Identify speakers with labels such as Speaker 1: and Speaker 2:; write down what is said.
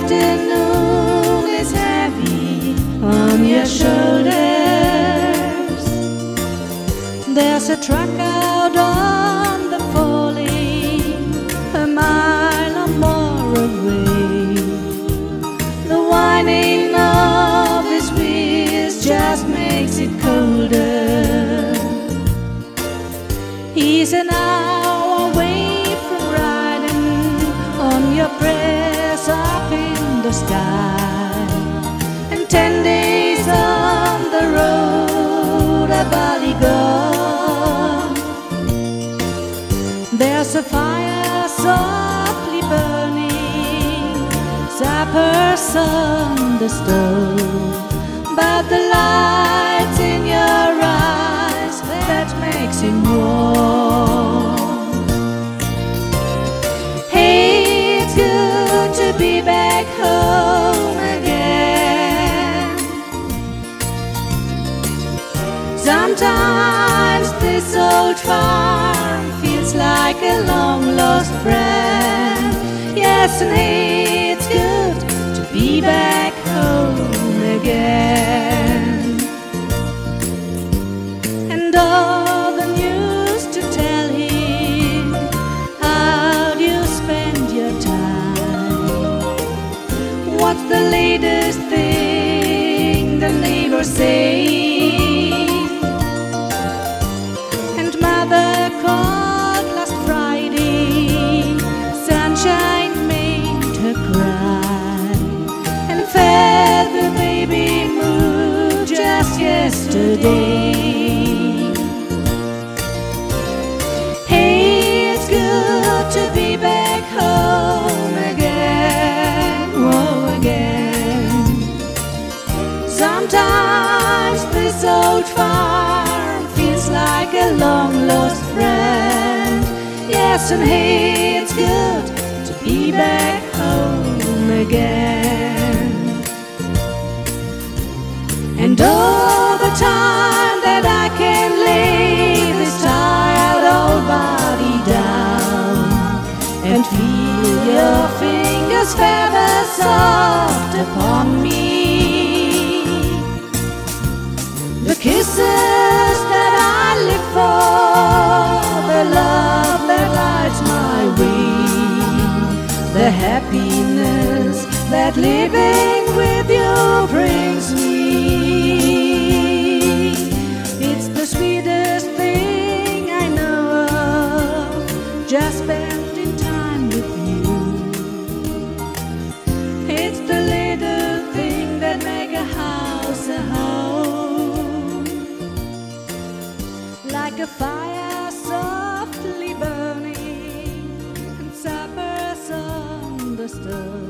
Speaker 1: afternoon is heavy on your shoulders. There's a truck out on the four-lane, a mile or more away. The whining of his wheels just makes it colder. He's an hour away from riding on your press up in the sky, and 10 days on the road, a body gone. There's a fire softly burning, sappers on the stove, but the light's in your eyes that makes him warm. Hey, it's good to be back home again. Sometimes this old farm feels like a long-lost friend. Yes, and hey, it's good to be back home again. And all the news to tell him how do you spend your time. What's the latest thing the neighbors say? And mother called last Friday, sunshine made her cry, and fed the baby moon just yesterday. Hey, it's good to be back home again, oh again. Sometimes this old farm feels like a long-lost friend. Yes, and hey, it's good to be back home again. And all the time that I can lay this tired old body down and feel your fingers feather soft upon me, the kisses that I live for, the love that lights my way, the happiness that living with you brings me. It's the sweetest thing I know of, just spending time with you. It's the little thing that make a house a home, like a fire softly burning and suppers on the stove.